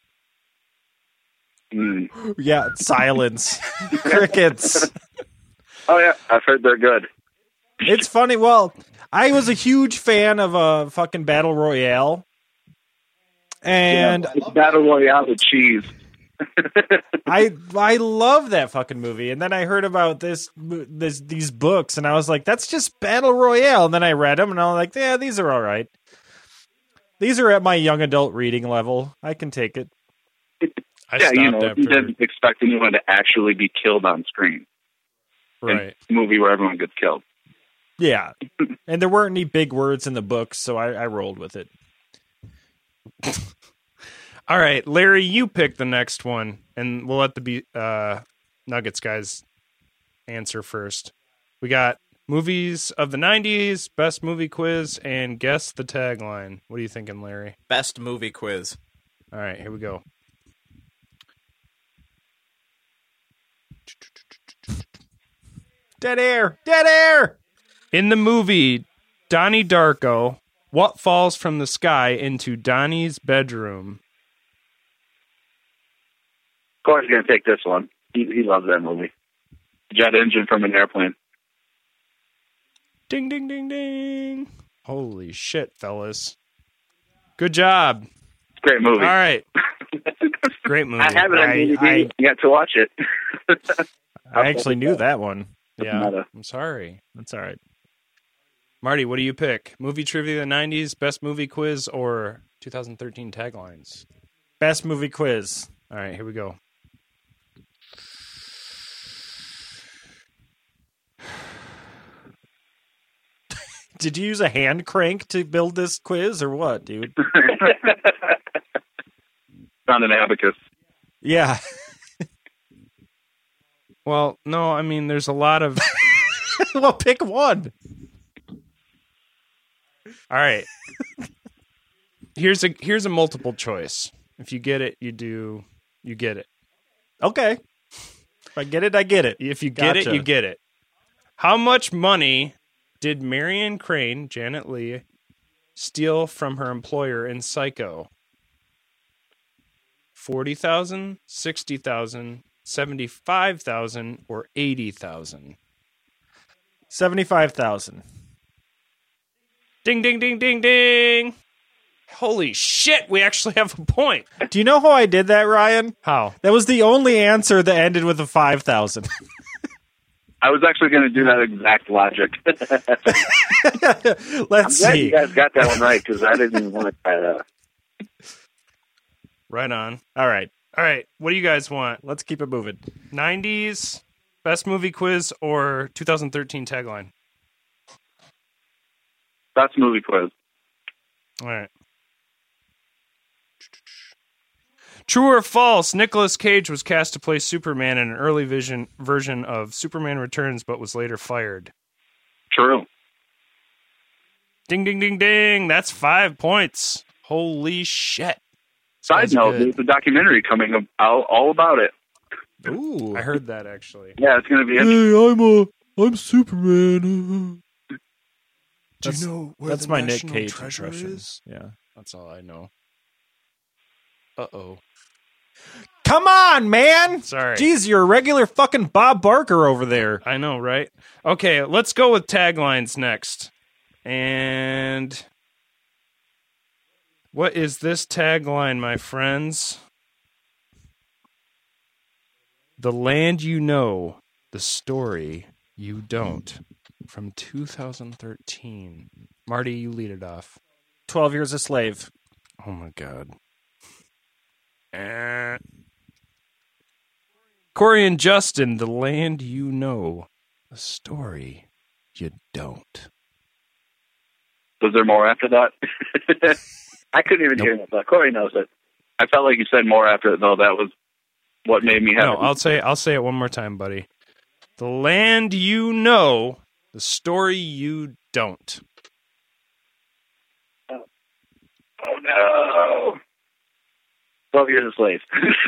Mm. Yeah, silence. Crickets. Oh, yeah. I've heard they're good. It's funny. Well, I was a huge fan of fucking Battle Royale. And It's Battle Royale with cheese. I love that fucking movie. And then I heard about these books, and I was like, that's just Battle Royale. And then I read them, and I was like, yeah, these are all right. These are at my young adult reading level. I can take it. I Yeah, you stopped know, after. you didn't expect anyone to actually be killed on screen. Right. In a movie where everyone gets killed. Yeah. And there weren't any big words in the books, so I rolled with it. All right, Larry, you pick the next one, and we'll let the Nuggets guys answer first. We got movies of the 90s, best movie quiz, and guess the tagline. What are you thinking, Larry? Best movie quiz. All right, here we go. Dead air! Dead air! In the movie Donnie Darko, what falls from the sky into Donnie's bedroom? Corey's going to take this one. He loves that movie. Jet engine from an airplane. Ding, ding, ding, ding. Holy shit, fellas. Good job. Great movie. All right. Great movie. I have it on DVD. You got to watch it. I actually knew that one. Yeah, I'm sorry. That's all right. Marty, what do you pick? Movie trivia of the 90s, best movie quiz, or 2013 taglines? Best movie quiz. All right, here we go. Did you use a hand crank to build this quiz or what, dude? Found an abacus. Yeah. Well, no, I mean, there's a lot of. Well, pick one. All right. Here's a multiple choice. If you get it, you get it. Okay. If I get it, I get it. If you get it, Gotcha. you get it. How much money did Marion Crane, Janet Leigh, steal from her employer in Psycho? 40,000, 60,000, 75,000, or 80,000? 75,000. Ding, ding, ding, ding, ding. Holy shit, we actually have a point. Do you know how I did that, Ryan? How? That was the only answer that ended with a 5,000. I was actually going to do that exact logic. Let's Glad see. you guys got that one right because I didn't even want to try that. Right on. All right. All right, what do you guys want? Let's keep it moving. 90s best movie quiz or 2013 tagline? That's movie quiz. All right. True or false, Nicolas Cage was cast to play Superman in an early version of Superman Returns, but was later fired. True. Ding, ding, ding, ding. That's 5 points. Holy shit. Side That's note, good. there's a documentary coming out all about it. Ooh. I heard that, actually. Yeah, it's going to be interesting. I'm Superman. Do you know where That's the my Nick national Cage treasure impression. is? Yeah. That's all I know. Uh-oh. Come on, man. Sorry. Jeez, you're a regular fucking Bob Barker over there. I know, right? Okay, let's go with taglines next. And what is this tagline, my friends? The land you know, the story you don't. From 2013. Marty, you lead it off. 12 Years a Slave. Oh my god. Corey and Justin, the land you know, the story you don't. Was there more after that? I couldn't even hear it, but Corey knows it. I felt like you said more after it, though. That was what made me happy. No, I'll say it one more time, buddy. The land you know, the story you don't. Oh, no. 12 Years a Slave.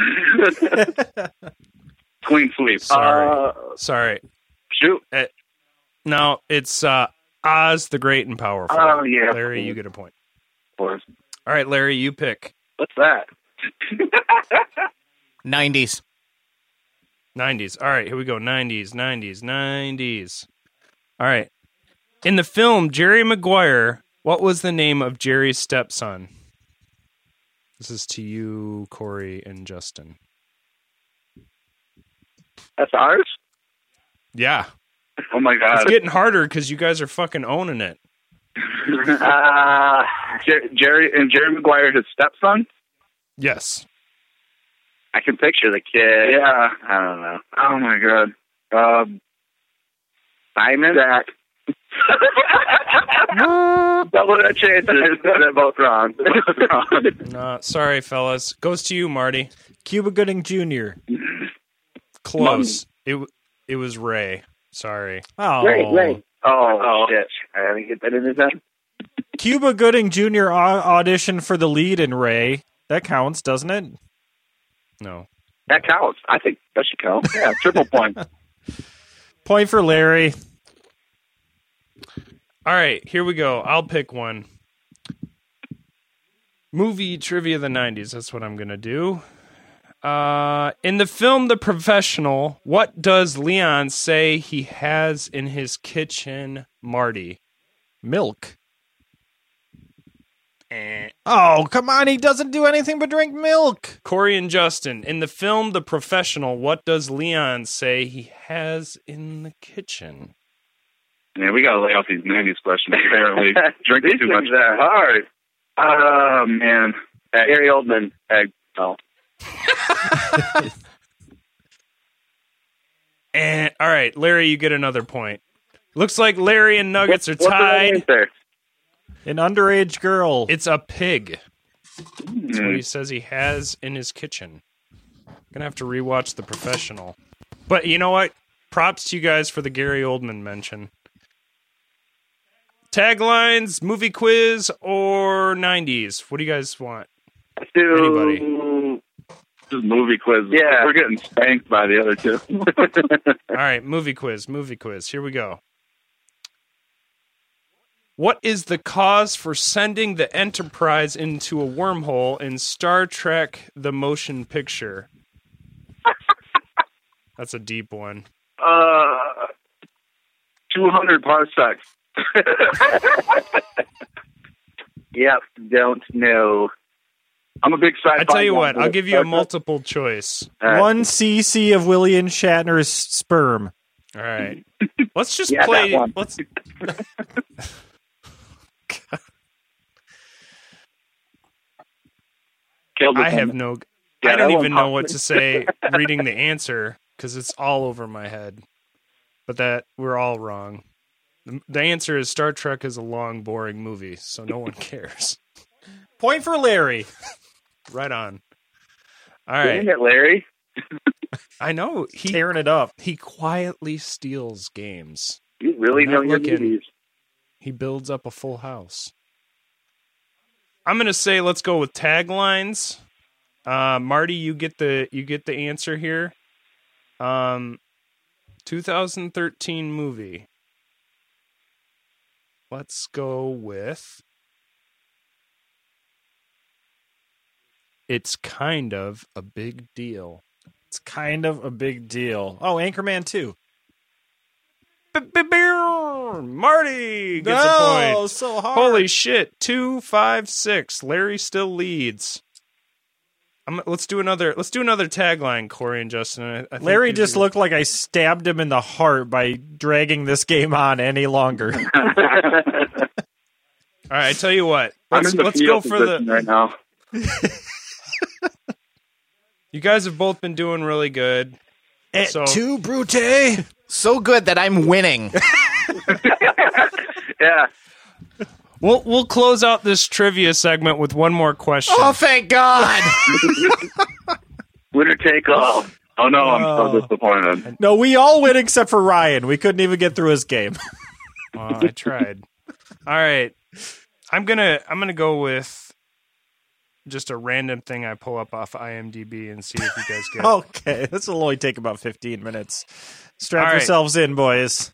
Clean sweep. Sorry. Shoot. No, it's Oz the Great and Powerful. Oh, yeah. Larry, you get a point. Of course. All right, Larry, you pick. What's that? 90s. 90s. All right, here we go. 90s. All right. In the film Jerry Maguire, what was the name of Jerry's stepson? This is to you, Corey, and Justin. That's ours? Yeah. Oh, my God. It's getting harder because you guys are fucking owning it. Jerry Maguire, his stepson? Yes. I can picture the kid. Yeah. I don't know. Oh, my God. Simon? Zach. Double that chance. They're both wrong. No, sorry, fellas. Goes to you, Marty. Cuba Gooding Jr. Close. It was Ray. Sorry. Oh. Ray. Oh, shit. I didn't get that in his head. Cuba Gooding Jr. auditioned for the lead in Ray. That counts, doesn't it? No. That counts. I think that should count. Yeah, triple point. Point for Larry. All right, here we go. I'll pick one. Movie trivia of the 90s. That's what I'm going to do. In the film The Professional, what does Leon say he has in his kitchen, Marty? Milk. Oh, come on. He doesn't do anything but drink milk. Corey and Justin, in the film The Professional, what does Leon say he has in the kitchen? Yeah, we got to lay off these 90s questions, apparently. Drinking too much. They're hard. Oh, man. Gary Oldman. Oh. And all right, Larry, you get another point. Looks like Larry and Nuggets are What's the right tied. answer? An underage girl. It's a pig. That's what he says he has in his kitchen. Gonna have to rewatch The Professional. But you know what? Props to you guys for the Gary Oldman mention. Taglines, movie quiz, or 90s? What do you guys want? Anybody? Just movie quiz. Yeah. We're getting spanked by the other two. All right, movie quiz. Here we go. What is the cause for sending the Enterprise into a wormhole in Star Trek The Motion Picture? That's a deep one. 200 parsecs. Yep, don't know. I'm a big sci-fi. I tell you what, guy. I'll give you a multiple choice. 1 cc of William Shatner's sperm. All right. Let's just Yeah, play. that one. Let's. Killed I him. have no. Yeah, I don't that even one know what to say reading the answer because it's all over my head. But that we're all wrong. The answer is Star Trek is a long, boring movie, so no one cares. Point for Larry. Right on. All right. Dang it, Larry. I know Tearing it up. he quietly steals games. You really I'm know not your looking. movies. He builds up a full house. I'm gonna say let's go with taglines. Marty, you get the answer here. 2013 movie. Let's go with It's Kind of a Big Deal. It's kind of a big deal. Oh, Anchorman 2. Marty gets a point. So hard. Holy shit! 2-5-6. Larry still leads. Let's do another tagline, Corey and Justin. I think Larry just looked like I stabbed him in the heart by dragging this game on any longer. All right, I tell you what. I'm Let's in the go field for position right now. You guys have both been doing really good. So- Two Brute. So good that I'm winning. Yeah. We'll close out this trivia segment with one more question. Oh, thank God. Winner take all. Oh no, I'm so disappointed. No, we all win except for Ryan. We couldn't even get through his game. I tried. All right, I'm gonna go with just a random thing I pull up off IMDb and see if you guys get. Okay, this will only take about 15 minutes. Strap All right. yourselves in, boys.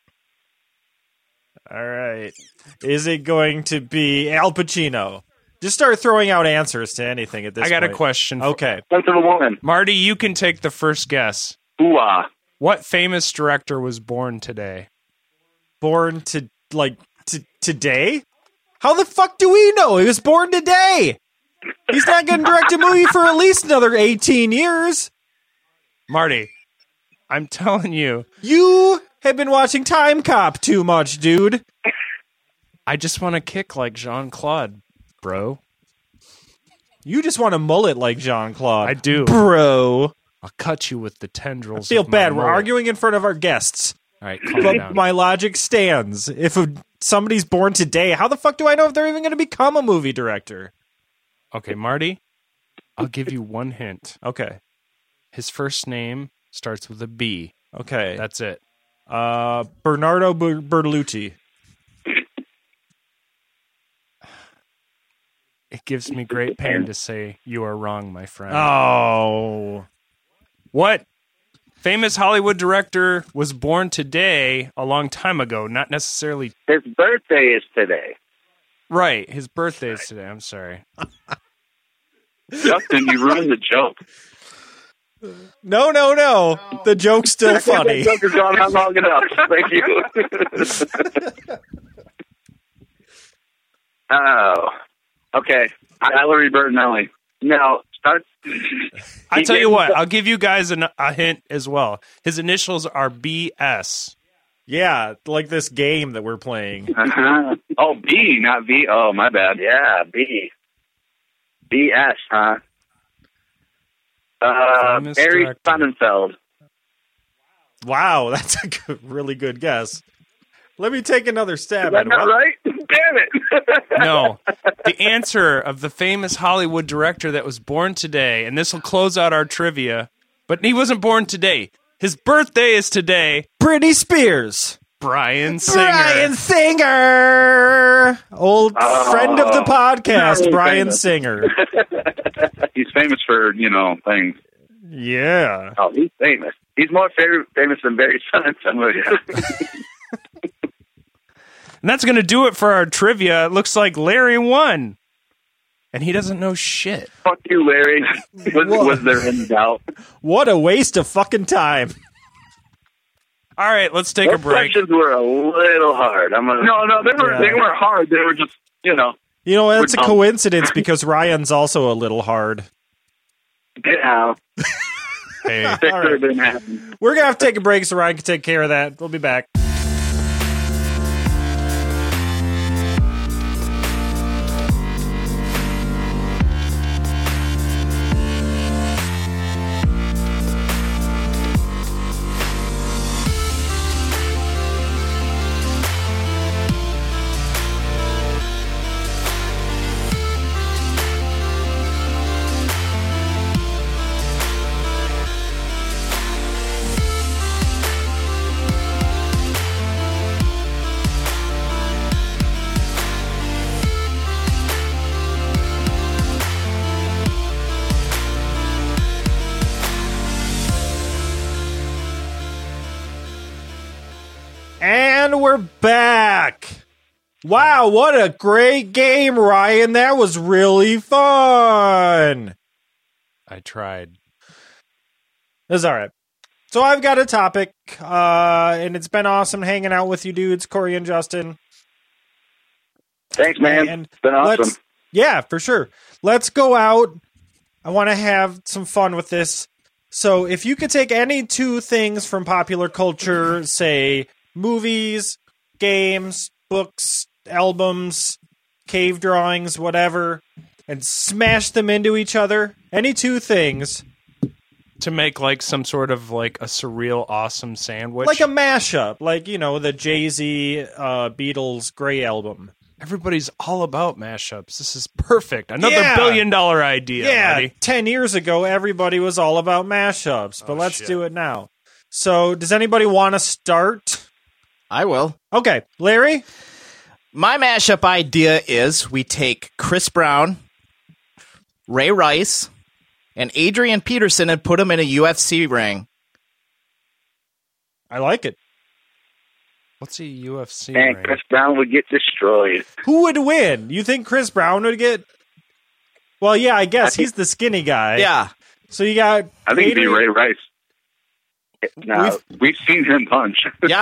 All right. Is it going to be Al Pacino? Just start throwing out answers to anything at this point. I got a question. Okay. Sense of a woman. Marty, you can take the first guess. Ooh-ah. What famous director was born today? Born to, today? How the fuck do we know? He was born today. He's not going to direct a movie for at least another 18 years. Marty, I'm telling you, You have been watching Time Cop too much, dude. I just want to kick like Jean-Claude, bro. You just want to mullet like Jean-Claude. I do. Bro. I'll cut you with the tendrils. I feel of my bad. We're mullet. arguing in front of our guests. All right, calm But down. my logic stands. If somebody's born today, how the fuck do I know if they're even going to become a movie director? Okay, Marty, I'll give you one hint. Okay. His first name starts with a B. Okay. That's it. Bernardo Bertolucci. It gives me great pain to say you are wrong, my friend. Oh. What famous Hollywood director was born today a long time ago? Not necessarily. His birthday is today. Right. His birthday is today. I'm sorry. Justin, you ruined the joke. No. The joke's still funny. That joke has gone on long enough. Thank you. Oh. Okay. Valerie Bertinelli. No. Start. I tell you what, I'll give you guys a hint as well. His initials are BS. Yeah, like this game that we're playing. Uh-huh. Oh, B, not V. Oh, my bad. Yeah, B. BS, huh? Famous Barry director. Sonnenfeld. Wow, that's a really good guess. Let me take another stab Is that at it. not right? Damn it. No. The answer of the famous Hollywood director that was born today, and this will close out our trivia, but he wasn't born today. His birthday is today. Britney Spears. Brian Singer. Brian Singer. Old friend of the podcast, really Brian famous. Singer. He's famous for, things. Yeah. Oh, he's famous. He's more famous than Barry Sonnenfeld. And that's going to do it for our trivia. It looks like Larry won. And he doesn't know shit. Fuck you, Larry. Was there any doubt? What a waste of fucking time. All right, let's take a Those break. questions were a little hard. No, they weren't hard. They were just, You know, that's a We're dumb. coincidence because Ryan's also a little hard. get out. Hey. That could have been happening. We're going to have to take a break so Ryan can take care of that. We'll be back. And we're back. Wow, what a great game, Ryan. That was really fun. I tried. That's all right. So I've got a topic, and it's been awesome hanging out with you dudes, Corey and Justin. Thanks, man. And It's been awesome. Yeah, for sure. Let's go out. I want to have some fun with this. So if you could take any two things from popular culture, say movies, games, books, albums, cave drawings, whatever, and smash them into each other, any two things, To make like some sort of like a surreal, awesome sandwich. like a mashup, like, the Jay-Z Beatles Grey album. Everybody's all about mashups. This is perfect. Another Yeah. $1 billion idea. Yeah, buddy. 10 years ago, everybody was all about mashups, but let's shit. do it now. So, does anybody want to start? I will. Okay, Larry? My mashup idea is we take Chris Brown, Ray Rice, and Adrian Peterson and put them in a UFC ring. I like it. What's a UFC And ring? Chris Brown would get destroyed. Who would win? You think Chris Brown would get... Well, yeah, I guess he's the skinny guy. Yeah. So you got... I think it'd be Adrian- Ray Rice. Now, we've seen him punch. Yeah.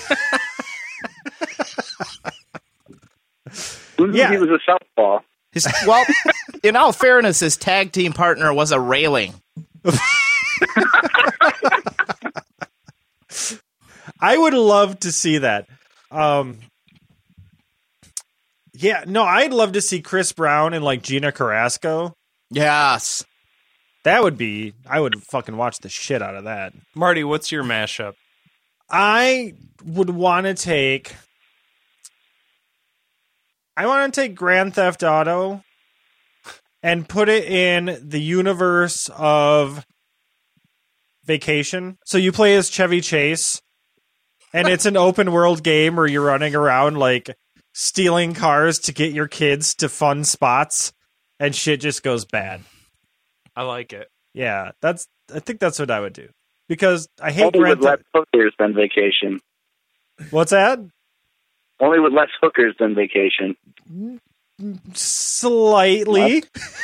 Yeah. He was a southpaw. Well, in all fairness, his tag team partner was a railing. I would love to see that. Yeah, no, I'd love to see Chris Brown and like Gina Carrasco. Yes. That would be... I would fucking watch the shit out of that. Marty, what's your mashup? I would want to take... I want to take Grand Theft Auto and put it in the universe of Vacation. So you play as Chevy Chase, and it's an open world game where you're running around like stealing cars to get your kids to fun spots, and shit just goes bad. I like it. Yeah, I think that's what I would do. Because I hate Only Grand with less Theft... hookers than Vacation. What's that? Only with less hookers than Vacation. Slightly.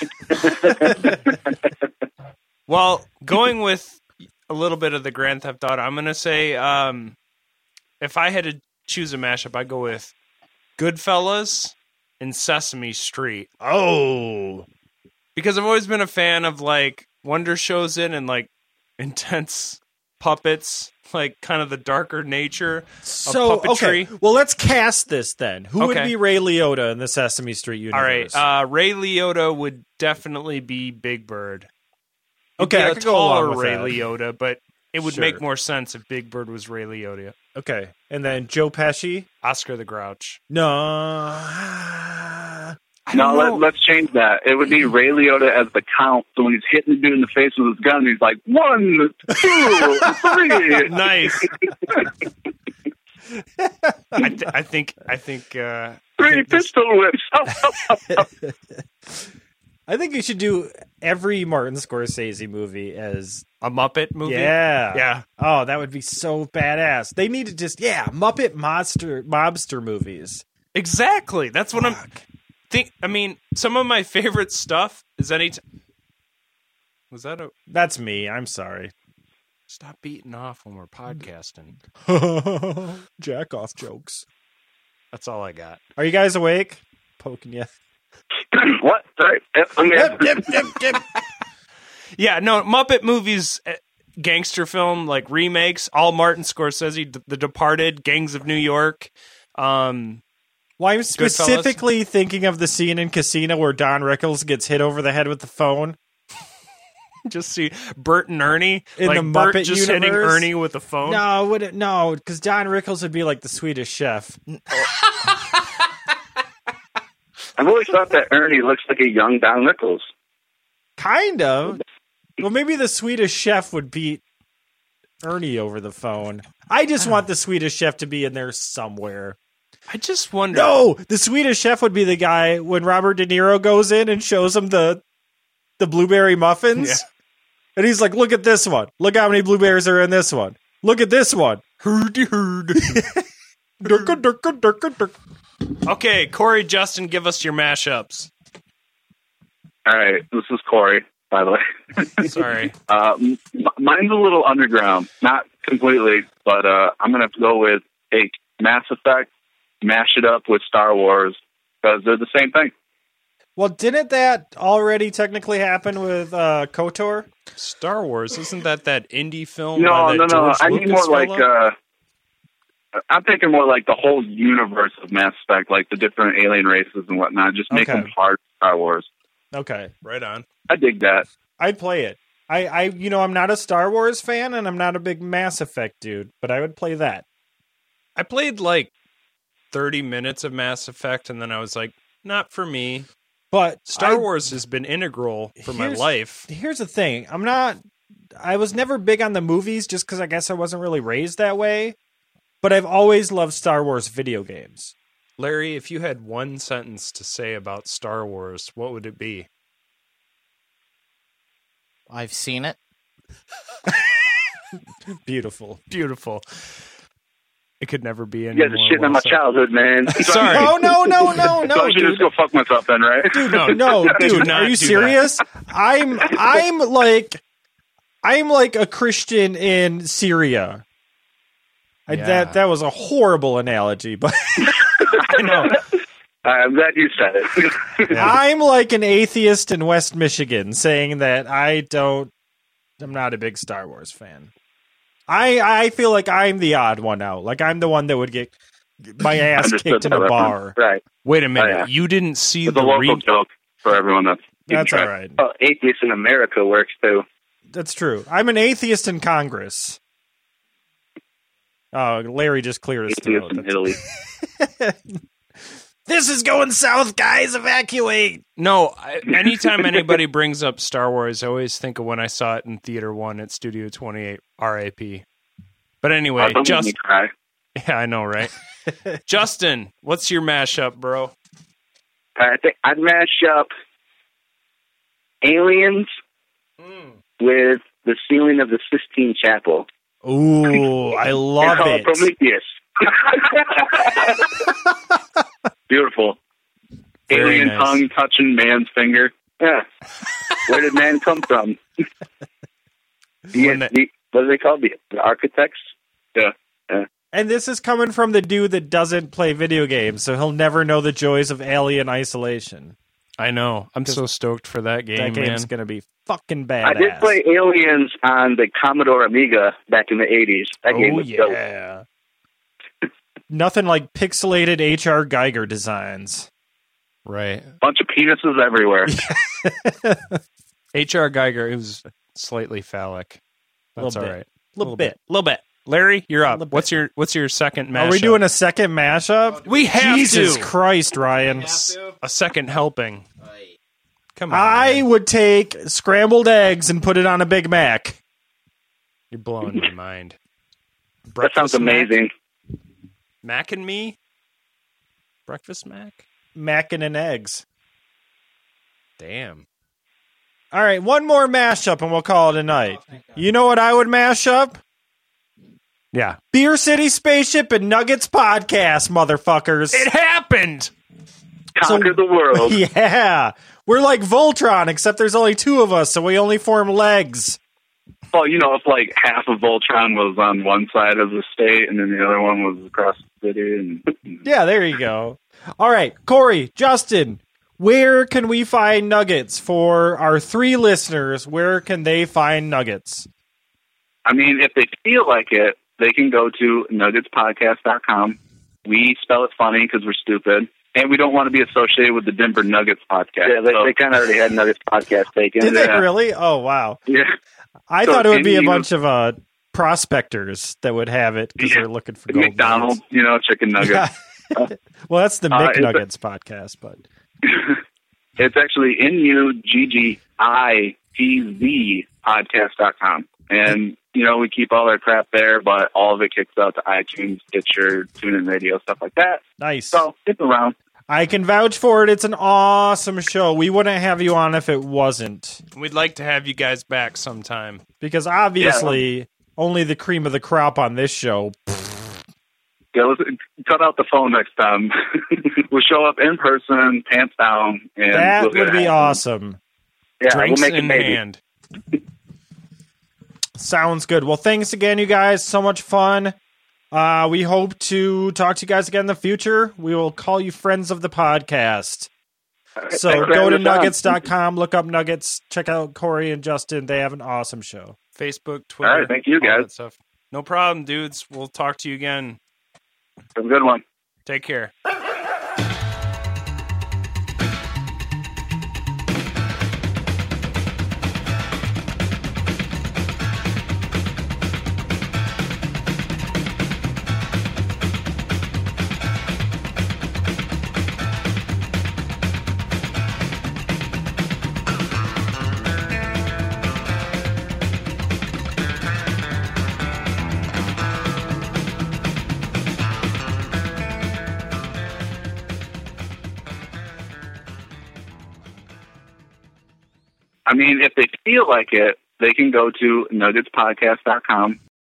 Well, going with a little bit of the Grand Theft Auto, I'm going to say if I had to choose a mashup, I'd go with Goodfellas and Sesame Street. Oh. Because I've always been a fan of like Wonder Shows and like intense puppets, like kind of the darker nature So, of puppetry. okay. Well, let's cast this then. Who would Okay. be Ray Liotta in the Sesame Street All universe? right, Ray Liotta would definitely be Big Bird. He'd Okay, be I a could go along taller with Ray that. Liotta, but it would Sure. make more sense if Big Bird was Ray Liotta. Okay. And then Joe Pesci? Oscar the Grouch. No. Let's change that. It would be Ray Liotta as the Count. So when he's hitting the dude in the face with his gun, he's like, 1, 2, 3. Nice. I think. 3 pistol whips. I think you should do every Martin Scorsese movie as A Muppet movie? Yeah. Yeah. Oh, that would be so badass. They need to just Muppet mobster movies. Exactly. That's what I mean, some of my favorite stuff is Was that a... That's me. I'm sorry. Stop beating off when we're podcasting. Jack off jokes. That's all I got. Are you guys awake? Poking you. What? Sorry. I'm Yep. Yeah, no, Muppet movies, gangster film, like remakes, all Martin Scorsese, The Departed, Gangs of New York. Well, I'm specifically thinking of the scene in Casino where Don Rickles gets hit over the head with the phone. Just see Bert and Ernie In like the Bert Muppet just hitting universe? Ernie with a phone. No, because Don Rickles would be like the Swedish Chef. I've always thought that Ernie looks like a young Don Rickles. Kind of. Well, maybe the Swedish Chef would beat Ernie over the phone. I just want the Swedish Chef to be in there somewhere. I just wonder. No, the Swedish Chef would be the guy when Robert De Niro goes in and shows him the blueberry muffins. Yeah. And he's like, look at this one. Look how many blueberries are in this one. Look at this one. Hurdy herd. Durka, durka, durka, durka. Okay, Corey, Justin, give us your mashups. All right, this is Corey, by the way. Sorry. Mine's a little underground, not completely, but I'm going to have to go with take Mass Effect, mash it up with Star Wars, because they're the same thing. Well, didn't that already technically happen with KOTOR? Star Wars, isn't that indie film? No. by that George I need Lucas more like, fella? I'm thinking more like the whole universe of Mass Effect, like the different alien races and whatnot. Just make them hard Star Wars. Okay. Right on. I dig that. I'd play it. I'm not a Star Wars fan and I'm not a big Mass Effect dude, but I would play that. I played like 30 minutes of Mass Effect, and then I was like, not for me. But Star Wars has been integral for my life. Here's the thing. I was never big on the movies just because I guess I wasn't really raised that way. But I've always loved Star Wars video games. Larry, if you had one sentence to say about Star Wars, what would it be? I've seen it. Beautiful. Beautiful. It could never be any You guys are shitting on my childhood, man. Sorry. Oh, no, So I should just go fuck myself then, right? dude, dude, are you serious? I'm like a Christian in Syria. Yeah. That was a horrible analogy, but I know. I'm glad you said it. I'm like an atheist in West Michigan saying that I'm not a big Star Wars fan. I feel like I'm the odd one out. Like I'm the one that would get my ass kicked in a bar. Right. Wait a minute. Oh, yeah. You didn't see It's the a local joke for everyone that's That's all right. Oh, atheists in America works too. That's true. I'm an atheist in Congress. Oh, Larry just cleared his throat. Atheists in Italy. This is going south, guys. Evacuate. No, anytime anybody brings up Star Wars, I always think of when I saw it in Theater 1 at Studio 28, RIP. But anyway, Don't make me cry. Yeah, I know, right? Justin, what's your mashup, bro? I think I'd mash up Aliens with the ceiling of the Sistine Chapel. Ooh, I love Call it. Prometheus. Beautiful. Very Alien nice. tongue touching man's finger. Yeah. Where did man come from? What are they called? The architects? Yeah. And this is coming from the dude that doesn't play video games, so he'll never know the joys of Alien Isolation. I know. I'm so stoked for that game, That game's man. going to be fucking badass. I did play Aliens on the Commodore Amiga back in the 80s. That game was dope. yeah. Nothing like pixelated H.R. Geiger designs. Right. Bunch of penises everywhere. H.R. Geiger, it was slightly phallic. That's all Little right. little bit. A little bit. Larry, you're up. Little bit. What's your second mashup? Are we doing a second mashup? We have Jesus to. Christ, Ryan. A second helping. Come on. I man. would take scrambled eggs and put it on a Big Mac. You're blowing my mind. That sounds amazing. Mac and me? Breakfast mac? Mackin' and eggs. Damn. All right, one more mashup and we'll call it a night. You know what I would mash up? Yeah. Beer City Spaceship and Nuggets Podcast, motherfuckers. It happened! Conquer the world. Yeah. We're like Voltron, except there's only two of us, so we only form legs. Well, if like half of Voltron was on one side of the state and then the other one was across the city. And Yeah, there you go. All right, Corey, Justin, where can we find Nuggets for our 3 listeners? Where can they find Nuggets? I mean, if they feel like it, they can go to nuggetspodcast.com. We spell it funny because we're stupid. And we don't want to be associated with the Denver Nuggets podcast. Yeah, they kind of already had Nuggets podcast taken. Did they really? Oh, wow. Yeah. I So thought it would be a you- bunch of prospectors that would have it because they're looking for gold McDonald's, chicken nuggets. nuggets. Well, that's the it's a- McNuggets podcast, but It's actually NUGGITZ podcast.com. And, we keep all our crap there, but all of it kicks out to iTunes, Stitcher, TuneIn Radio, stuff like that. nice. So, it's around. I can vouch for it. It's an awesome show. We wouldn't have you on if it wasn't. We'd like to have you guys back sometime. Because obviously, only the cream of the crop on this show. Yeah, let's cut out the phone next time. We'll show up in person, pants down. And That we'll get would be it. awesome. Yeah, Drinks we'll make in it maybe. hand. Sounds good. Well, thanks again, you guys. So much fun. We hope to talk to you guys again in the future. We will call you friends of the podcast. All right, So thanks for go to having us on. nuggets.com, look up Nuggets, check out Corey and Justin. They have an awesome show. Facebook, Twitter. All right, thank you, all guys. that stuff. No problem, dudes. We'll talk to you again. Have a good one. Take care. I mean, if they feel like it, they can go to nuggetspodcast.com.